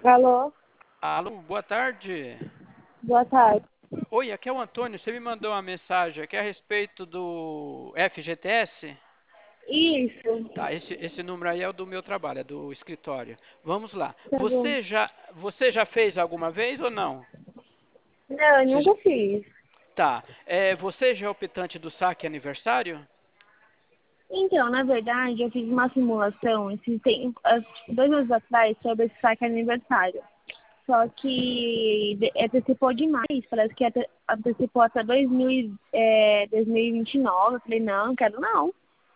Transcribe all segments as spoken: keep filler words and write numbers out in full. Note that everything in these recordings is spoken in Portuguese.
Alô, Alô, boa tarde. boa tarde. Oi, aqui é o Antônio. Você me mandou uma mensagem aqui a respeito do F G T S? Isso, Tá, esse, esse número aí é o do meu trabalho, é do escritório. Vamos lá. tá bom. Você já, você já fez alguma vez ou não? Não, eu Você já- nunca fiz. tá. É, você já é optante do saque aniversário? Então, na verdade, eu fiz uma simulação esses tem, ah, tipo, dois anos atrás sobre esse saque aniversário. Só que de- antecipou demais, parece que ante- antecipou até dois mil, e- é, dois mil e vinte e nove. Eu falei, não, quero não.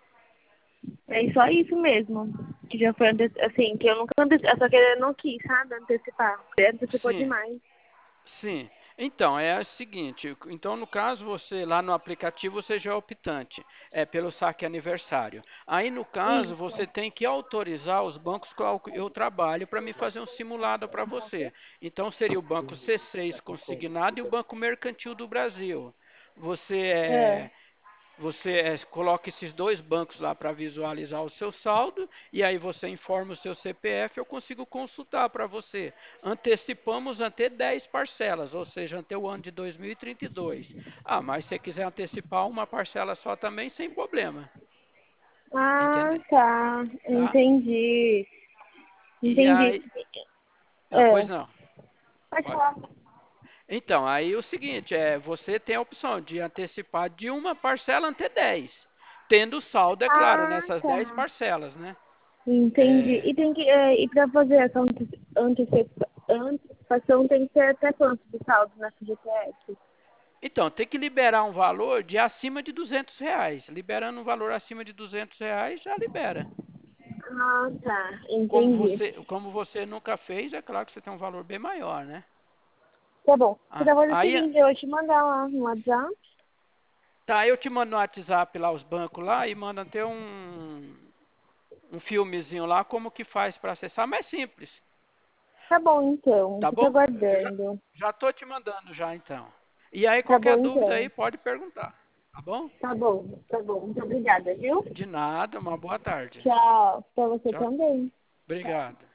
É só isso mesmo. Que já foi, ante- assim, que eu nunca antecipei, só que eu não quis, sabe, antecipar. Porque antecipou Sim. demais. Sim. Então, é o seguinte, então no caso você lá no aplicativo você já é optante, é pelo saque aniversário. Aí no caso Isso. você tem que autorizar os bancos com qual eu trabalho para me fazer um simulado para você. Então seria o banco C seis consignado e o Banco Mercantil do Brasil. Você É. é você é, coloca esses dois bancos lá para visualizar o seu saldo e aí você informa o seu C P F, eu consigo consultar para você. Antecipamos até dez parcelas, ou seja, até o ano de dois mil e trinta e dois. Ah, mas se você quiser antecipar uma parcela só também, sem problema. Ah, Entende? tá. Tá? Entendi. E Entendi. aí. Ah, pois É. não. Pode Pode. falar. Então, aí o seguinte, é, você tem a opção de antecipar de uma parcela até dez. Tendo saldo, é claro, Ah, nessas dez tá. parcelas, né? Entendi. É, E tem que, é, e pra fazer essa ante- antecipa- antecipação tem que ser até quanto de saldo na F G T S? então, tem que liberar um valor de acima de duzentos reais. Liberando um valor acima de duzentos reais, já libera. Ah, tá. Como Entendi. você, como você nunca fez, é claro que você tem um valor bem maior, né? Tá bom. Você Ah, vai fazer o aí, seguinte, eu vou te mandar lá no WhatsApp. tá, eu te mando no WhatsApp lá os bancos lá e mando até um, um filmezinho lá como que faz para acessar, mas é simples, Tá bom, então. tá Fica bom? Eu já, aguardando. já tô te mandando já então. E aí Tá qualquer bom, dúvida então. aí pode perguntar, tá bom? Tá bom, tá bom. Muito obrigada, viu? De nada, uma boa tarde. Tchau. Pra você Tchau. também. Tchau. Obrigado.